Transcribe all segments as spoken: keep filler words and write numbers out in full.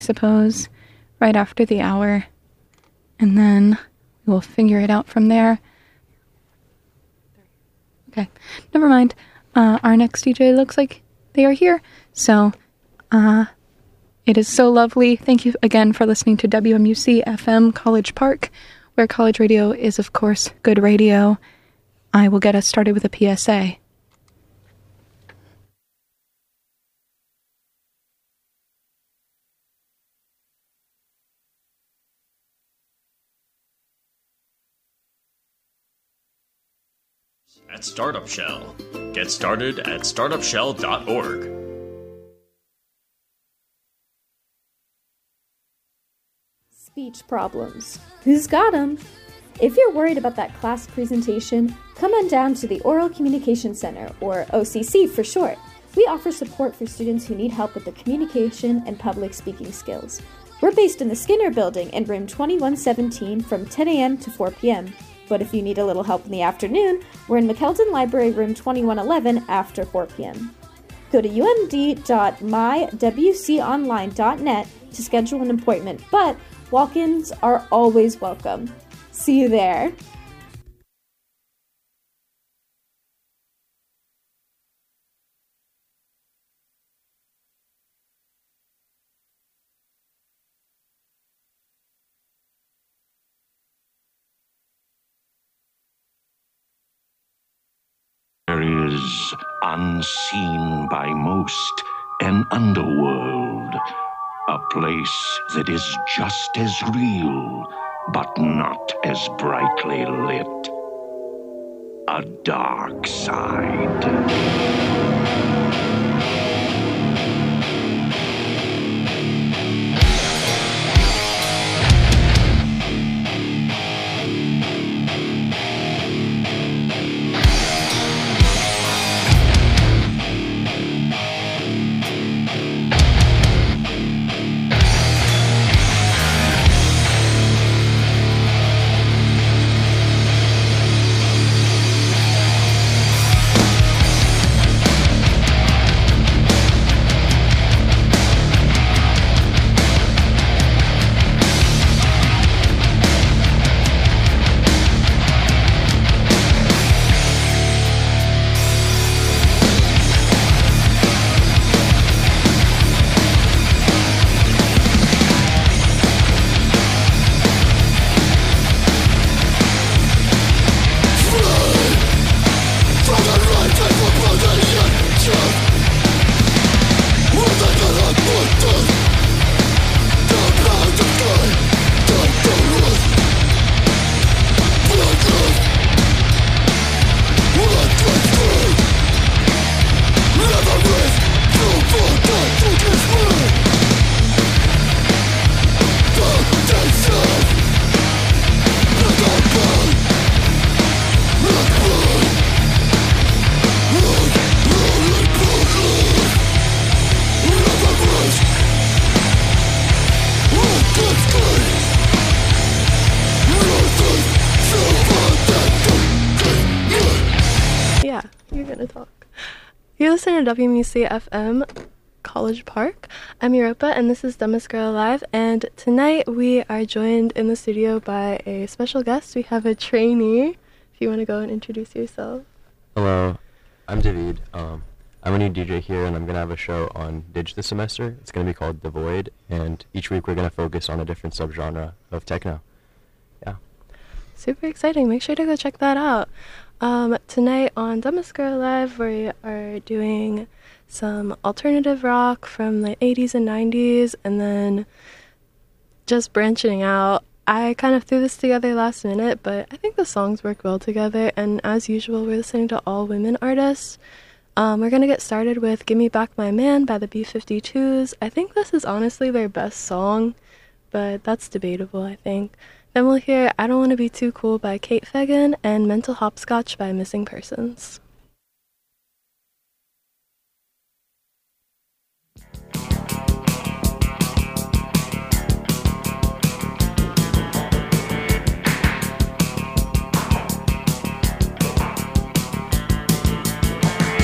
suppose, right after the hour. And then we'll figure it out from there. Okay, never mind. Uh, our next D J looks like they are here. So, uh, it is so lovely. Thank you again for listening to W M U C F M College Park, where college radio is, of course, good radio. I will get us started with a P S A. At Startup Shell. Get started at startup shell dot org. Speech problems. Who's got 'em? If you're worried about that class presentation, come on down to the Oral Communication Center, or O C C for short. We offer support for students who need help with the communication and public speaking skills. We're based in the Skinner Building in room twenty-one seventeen from ten a.m. to four p.m. But if you need a little help in the afternoon, we're in McKeldin Library room twenty-one eleven after four p.m. Go to u m d dot my w c online dot net to schedule an appointment, but walk-ins are always welcome. See you there. There is, unseen by most, an underworld. A place that is just as real, but not as brightly lit. A dark side. You're listening to W M U C F M College Park. I'm Europa, and this is Dumbest Girl Alive. And tonight we are joined in the studio by a special guest. We have a trainee. If you want to go and introduce yourself. Hello, I'm David. Um, I'm a new D J here, and I'm going to have a show on Dig this semester. It's going to be called The Void, and each week we're going to focus on a different subgenre of techno. Yeah. Super exciting. Make sure to go check that out. Um, tonight on Dumbest Girl Alive, we are doing some alternative rock from the eighties and nineties, and then just branching out. I kind of threw this together last minute, but I think the songs work well together, and as usual, we're listening to all women artists. Um, we're going to get started with Gimme Back My Man by the B fifty-twos. I think this is honestly their best song, but that's debatable, I think. Then we'll hear I Don't Want to Be Too Cool by Kate Fagan and Mental Hopscotch by Missing Persons.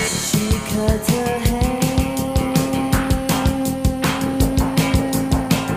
She cut her hair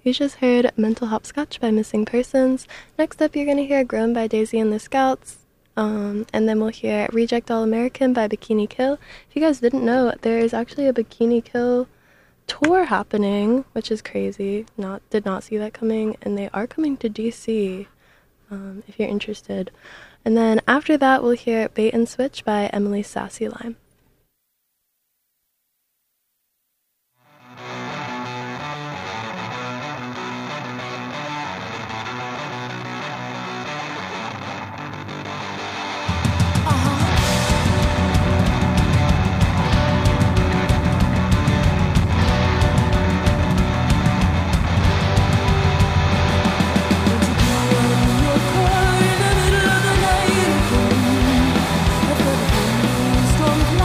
You just heard Mental Hopscotch by Missing Persons. Next up, you're going to hear Grown by Daisy and the Scouts. Um, and then we'll hear Reject All American by Bikini Kill. If you guys didn't know, there is actually a Bikini Kill tour happening, which is crazy. Not Did not see that coming. And they are coming to D C, um, if you're interested. And then after that, we'll hear Bait and Switch by Emily Sassy Lime. Strong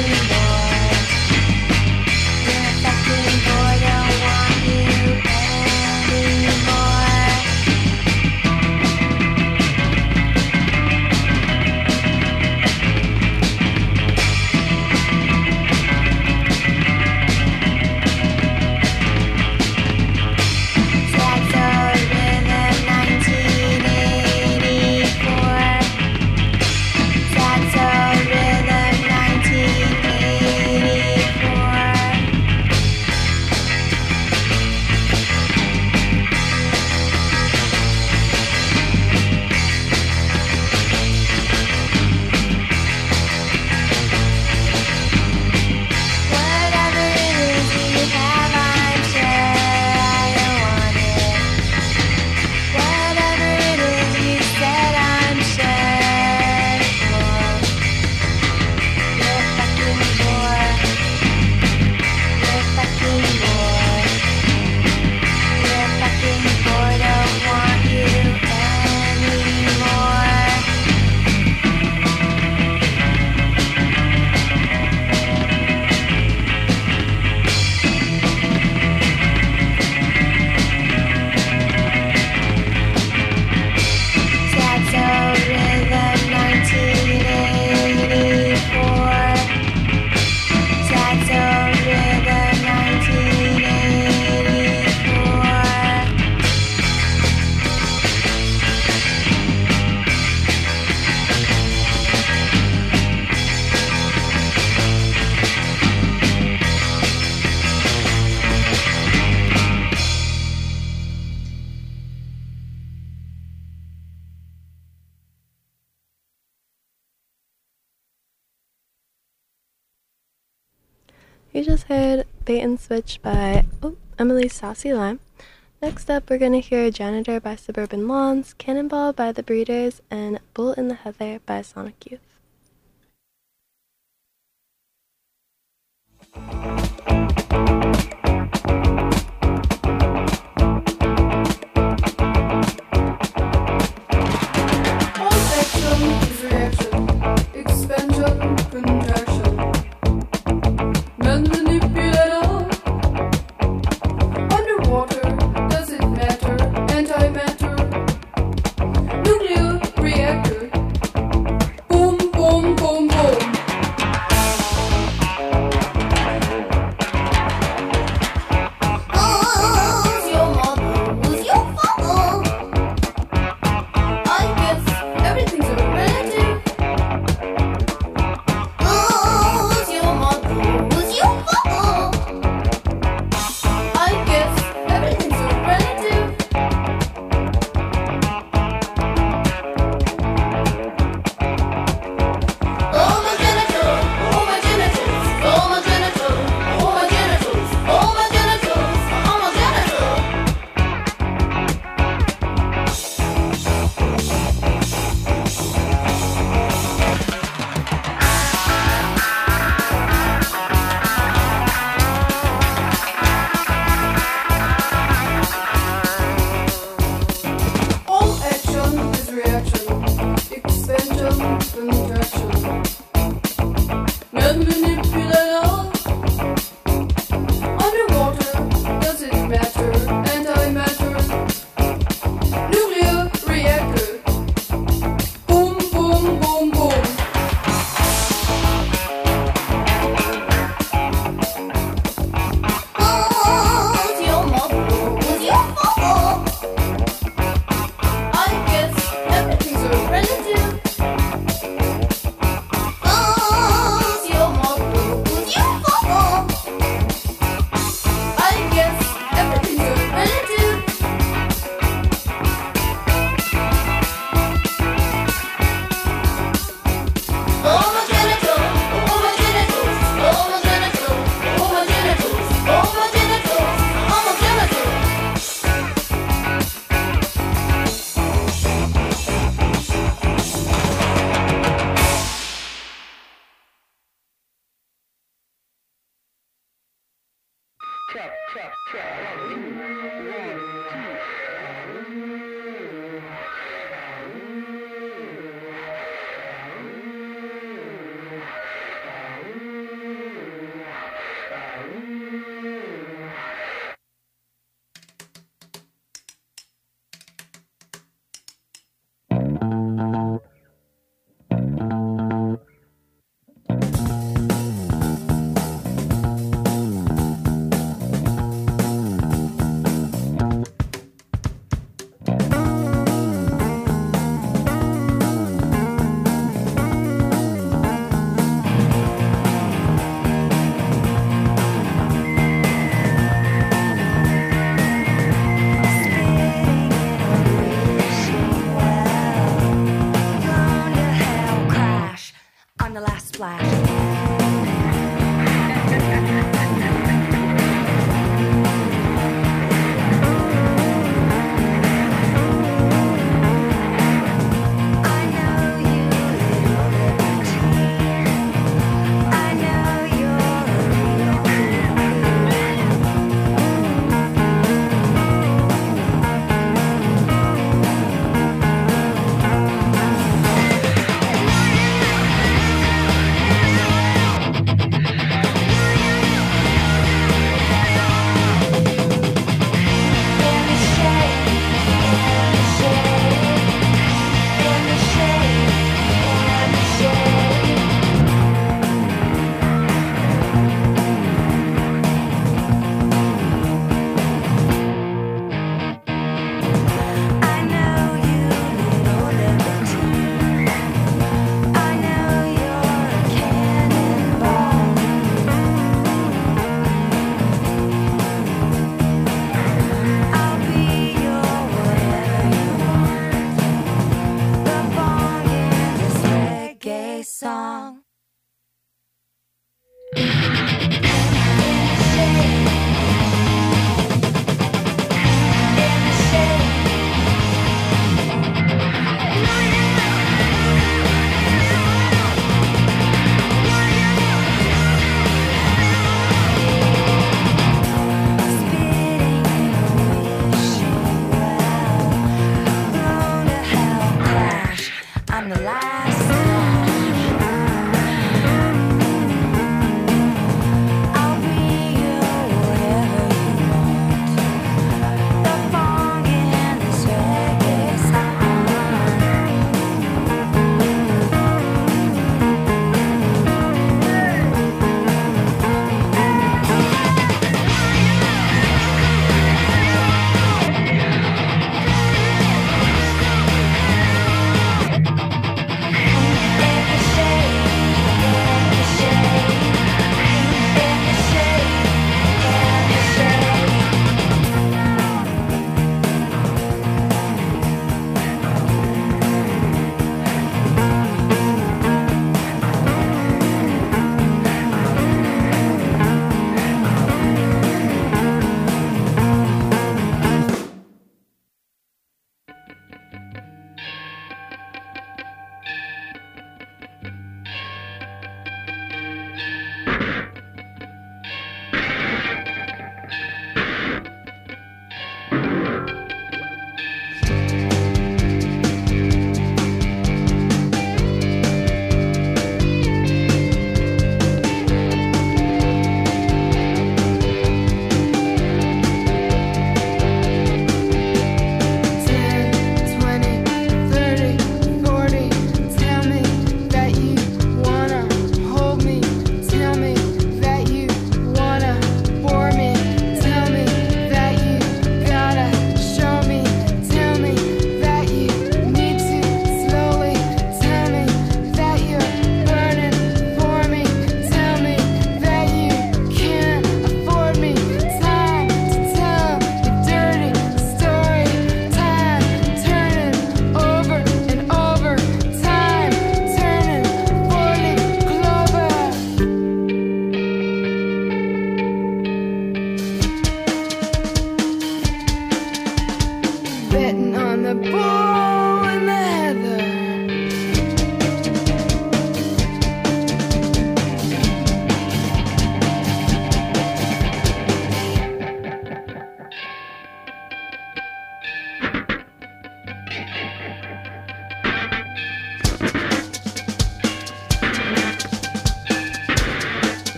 You just heard Bait and Switch by oh, Emily Saucy Lime. Next up, we're going to hear Janitor by Suburban Lawns, Cannonball by The Breeders, and Bull in the Heather by Sonic Youth.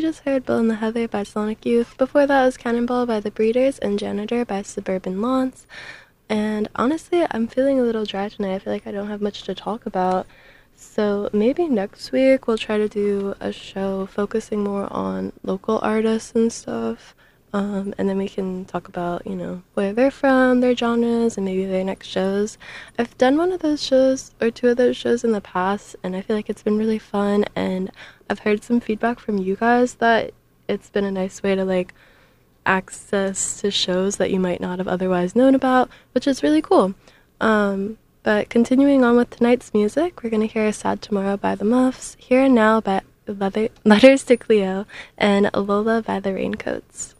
you just heard Bill and the Heather by Sonic Youth. Before that was Cannonball by The Breeders and Janitor by Suburban Lawns. And honestly, I'm feeling a little dry tonight. I feel like I don't have much to talk about. So maybe next week we'll try to do a show focusing more on local artists and stuff. Um, and then we can talk about, you know, where they're from, their genres, and maybe their next shows. I've done one of those shows, or two of those shows in the past, and I feel like it's been really fun, and I've heard some feedback from you guys that it's been a nice way to, like, access to shows that you might not have otherwise known about, which is really cool. Um, but continuing on with tonight's music, we're going to hear Sad Tomorrow by the Muffs, Here and Now by Leather- Letters to Cleo, and Lola by the Raincoats.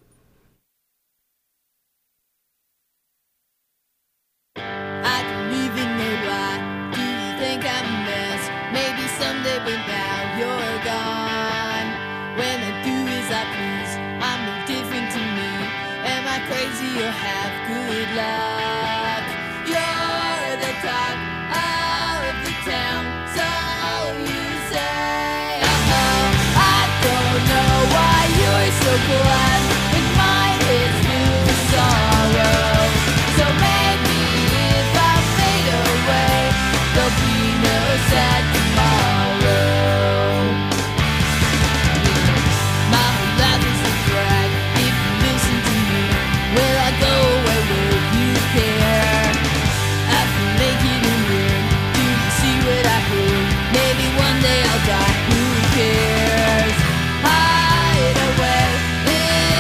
I don't even know why. Do you think I'm a mess? Maybe someday, but now you're gone. When I do as I please, I'm no different to me. Am I crazy or have good luck? You're the talk of the town, so you say. Oh, I don't know why you're so glad when mine is filled with sorrow. So maybe there'll be no sad tomorrow. My whole life is a drag. If you listen to me, will I go away? Will you care? I feel naked and weird. Do you see what I hear? Maybe one day I'll die. Who cares? Hide away in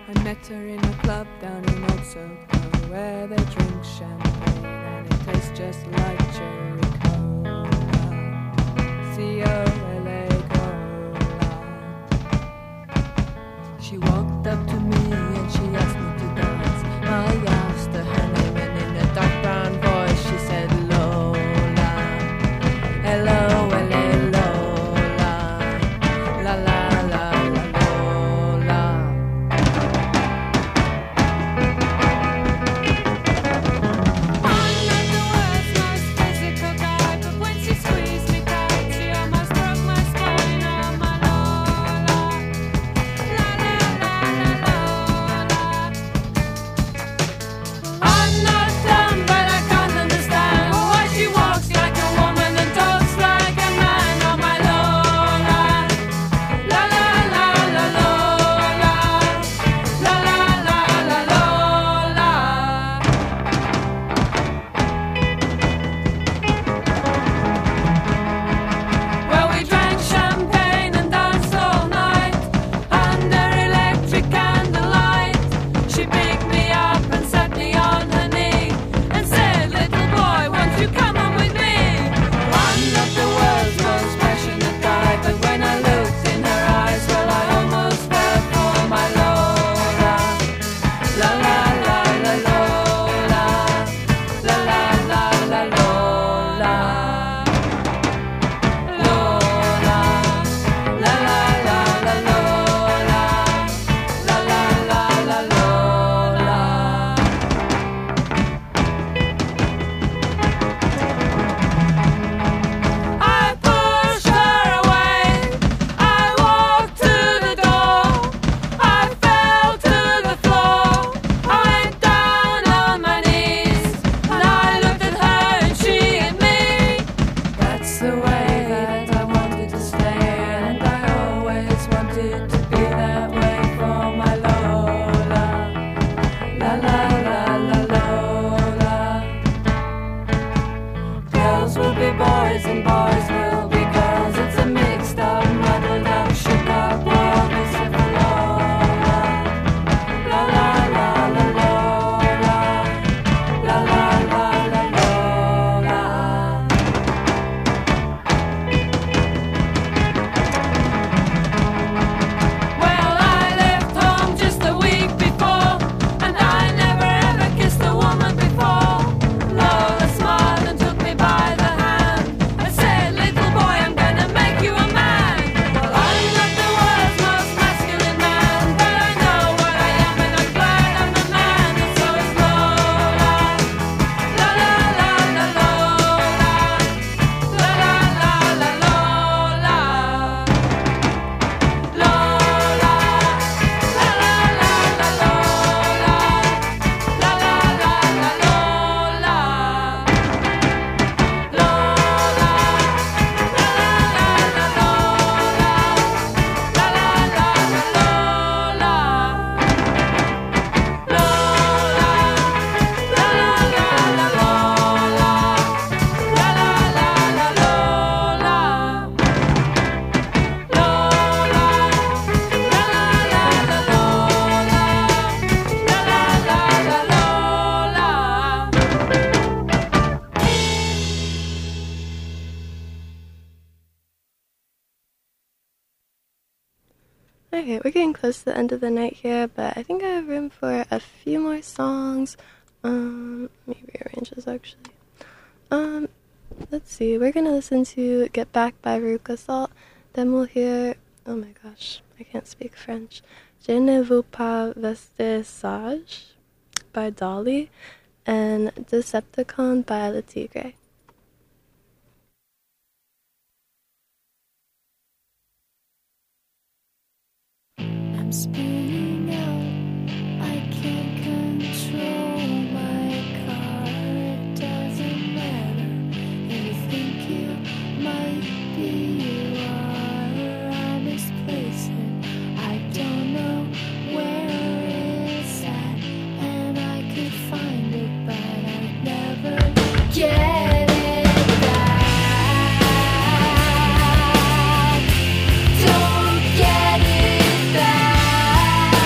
I met her in a club down in Old Soho where they drink champagne and it tastes just like cherry cola. C O L A cola. She walked up to me and she asked me to dance. I asked her her name and in a dark brown voice she said Lola. Hello, L A Lola. La la la la Lola. I'm not the world's most physical guy, but when she squeezed me tight, she almost broke my spine. Oh my Lola. La la la la Lola. I'm not dumb, but I can't understand why she walks like a woman and talks like a man. Oh my Lola. La la la la Lola. La la la la Lola. Well, we drank champagne and danced all night under electric candlelight. She picked me up and sat me on her knee and said, "Little boy, won't you come on with me?" I'm not the world's most passionate guy, but when I looked in her eyes, well, I almost fell for my Lola. La la la la Lola. La la la la Lola. Lola. La la la la Lola. La la la la Lola. I pushed her away. I walked to the door. I fell to the floor. I went down on my knees and I looked at her and she at me. That's the way that I wanted to stay, and I always wanted to be that way for my Lola. La la la la Lola. Girls will be boys and boys will be girls. It's a mixed up, muddled up, shook up world. It's a Lola. La la la la Lola. La la la la Lola. Well, I left home just a week before, and I never ever kissed a woman before. Lola smiled and took me by the hand and said, "Little boy, I'm gonna make you a man." Well, I'm not the world's most masculine man, but I know what I am and I'm glad I'm a man, and so is Lola. La la la la Lola. La la la la Lola. Lola. La la la la Lola. La la la la Lola. Lola. La la la la Lola. La la la la Lola. Lola. La la la la Lola. La la la la Lola. Lola. La la la la Lola. La la la la Lola. Okay, we're getting close to the end of the night here, but I think I have room for a few more songs. Um, let me rearrange this actually. Um, let's see. We're gonna listen to "Get Back" by Veruca Salt. Then we'll hear, oh my gosh, I can't speak French. "Je ne veux pas rester sage" by Dolly, and "Decepticon" by Le Tigre. I'm spinning out. I can't control my car. It doesn't matter if you think you might be. You are. I misplace it. I don't know where it's at, and I could find it, but I'd never get it back. Don't get it back.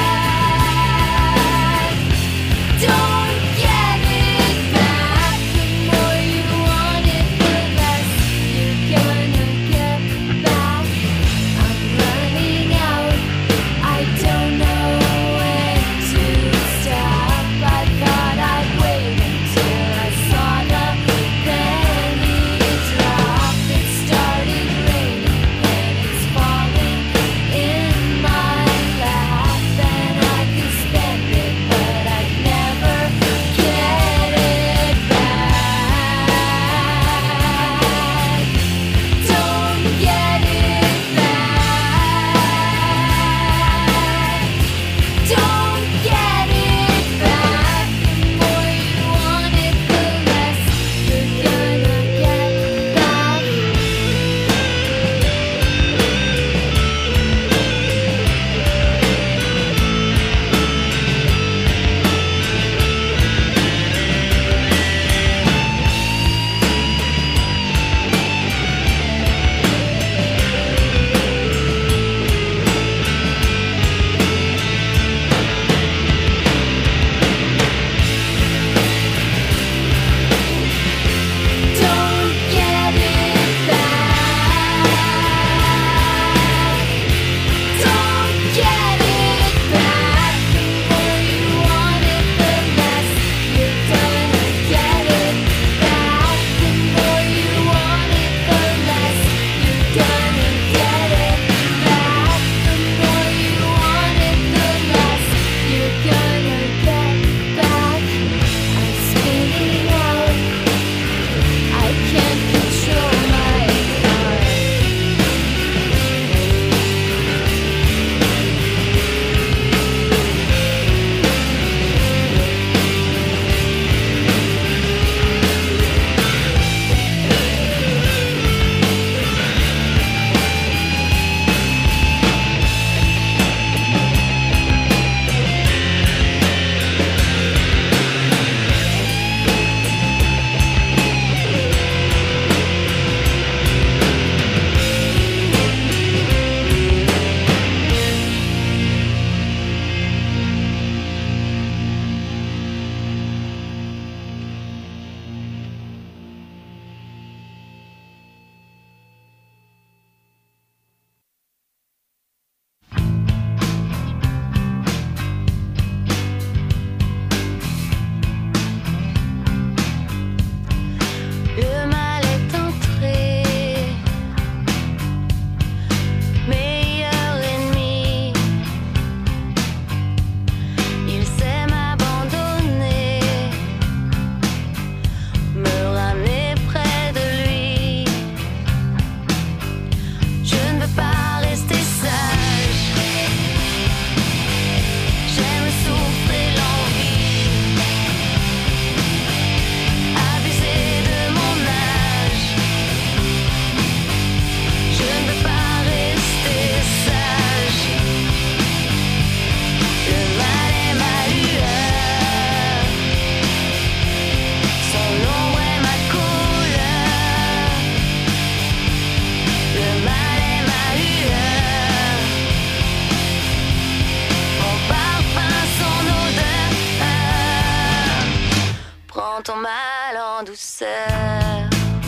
douceur.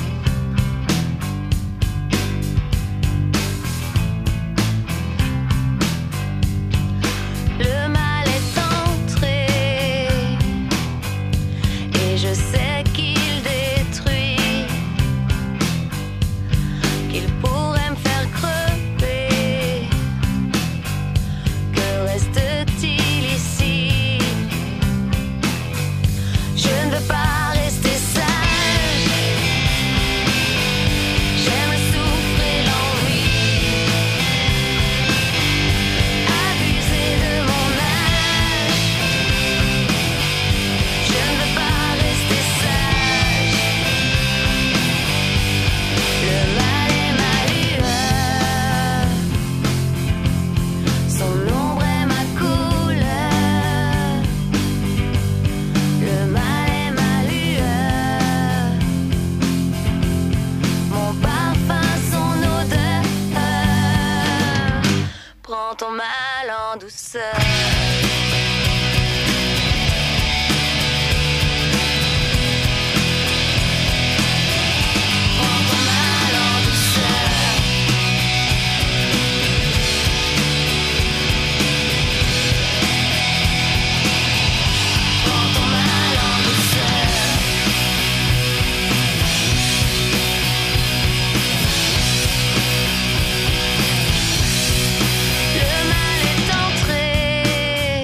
Le mal est entré et je sais qu'il détruit, qu'il pourrait me faire crever. Que reste-t-il ici? Je ne veux pas rester sage. J'aime le souffle et l'envie, abuser de mon âge. Je ne veux pas rester sage. Le mal est ma lueur, son ombre est ma couleur. Le mal est ma lueur, mon parfum, son odeur. Prends ton mal en douceur. Prends ton mal en douceur. Prends ton mal en douceur. Le mal est entré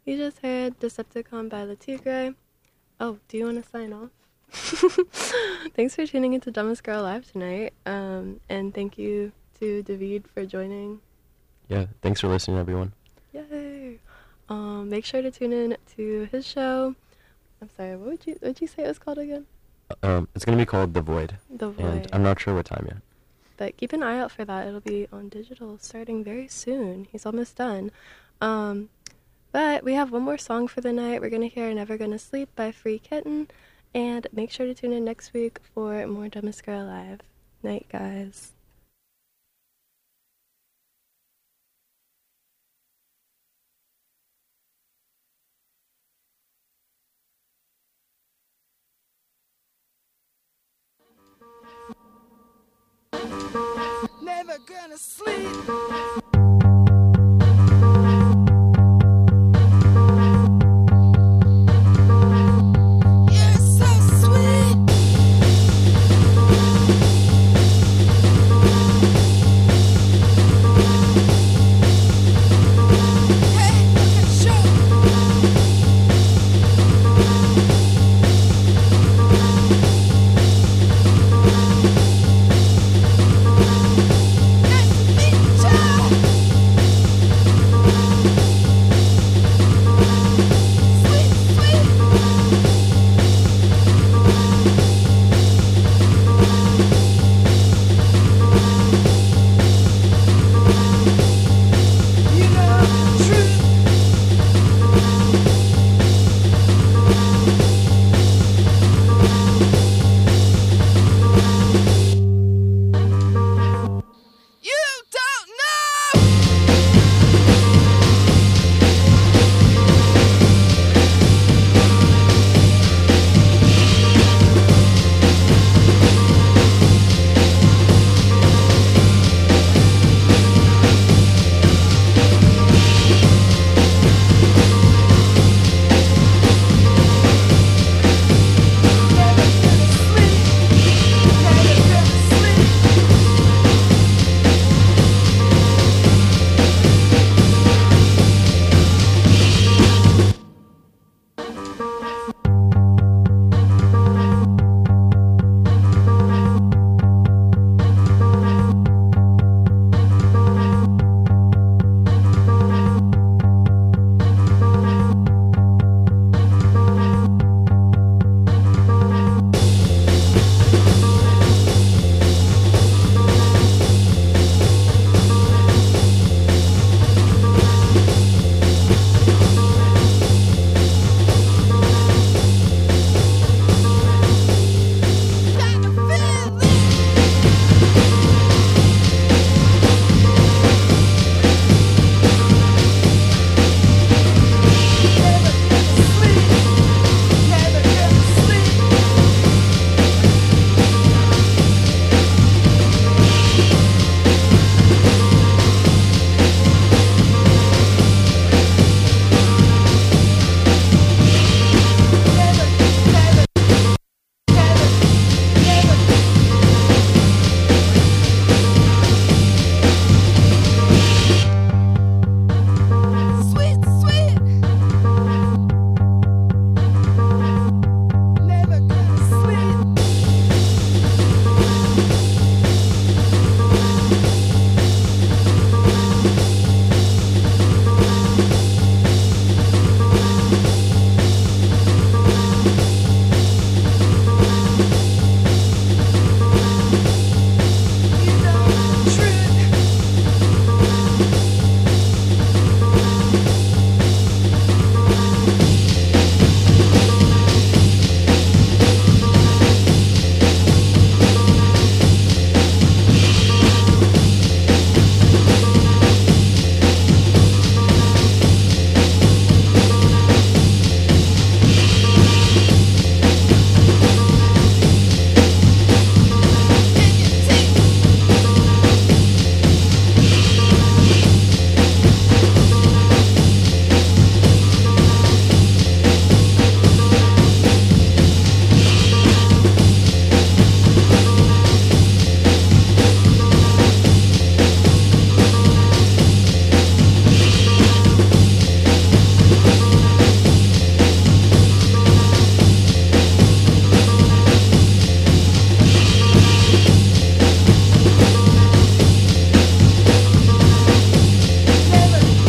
You just heard Decepticon by La Tigre. Oh, do you want to sign off? Thanks for tuning into Dumbest Girl Live tonight. Um, and thank you to David for joining. Yeah, thanks for listening, everyone. Yay! Um, make sure to tune in to his show. I'm sorry, what would you what would you say it was called again? Um, it's going to be called The Void. The Void. And I'm not sure what time yet. But keep an eye out for that. It'll be on digital starting very soon. He's almost done. Um, but we have one more song for the night. We're going to hear Never Gonna Sleep by Free Kitten. And make sure to tune in next week for more Dumbest Girl Live. Night, guys. Never gonna sleep.